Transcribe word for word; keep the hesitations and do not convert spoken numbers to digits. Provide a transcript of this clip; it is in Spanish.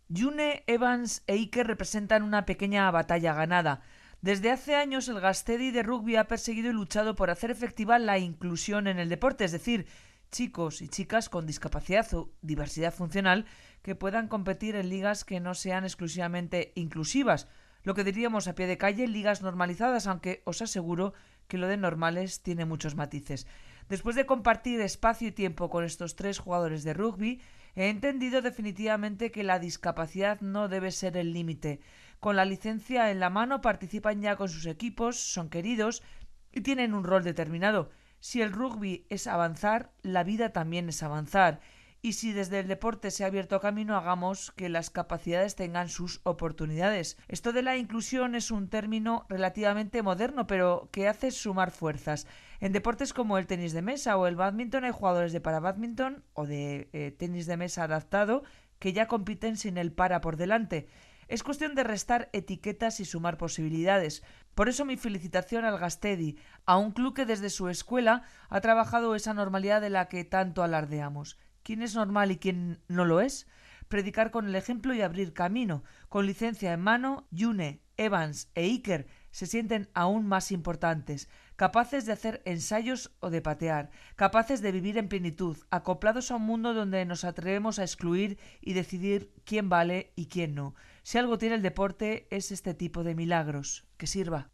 June, Evans e Iker representan una pequeña batalla ganada. Desde hace años el Gastedi de rugby ha perseguido y luchado por hacer efectiva la inclusión en el deporte, es decir, chicos y chicas con discapacidad o diversidad funcional que puedan competir en ligas que no sean exclusivamente inclusivas, lo que diríamos a pie de calle ligas normalizadas, aunque os aseguro que lo de normales tiene muchos matices. Después de compartir espacio y tiempo con estos tres jugadores de rugby, he entendido definitivamente que la discapacidad no debe ser el límite. Con la licencia en la mano participan ya con sus equipos, son queridos y tienen un rol determinado. Si el rugby es avanzar, la vida también es avanzar. Y si desde el deporte se ha abierto camino, hagamos que las capacidades tengan sus oportunidades. Esto de la inclusión es un término relativamente moderno, pero que hace sumar fuerzas. En deportes como el tenis de mesa o el bádminton hay jugadores de parabádminton o de eh, tenis de mesa adaptado que ya compiten sin el para por delante. Es cuestión de restar etiquetas y sumar posibilidades. Por eso mi felicitación al Gastedi, a un club que desde su escuela ha trabajado esa normalidad de la que tanto alardeamos. ¿Quién es normal y quién no lo es? Predicar con el ejemplo y abrir camino. Con licencia en mano, June, Evans e Iker se sienten aún más importantes, capaces de hacer ensayos o de patear, capaces de vivir en plenitud, acoplados a un mundo donde nos atrevemos a excluir y decidir quién vale y quién no. Si algo tiene el deporte es este tipo de milagros. Que sirva.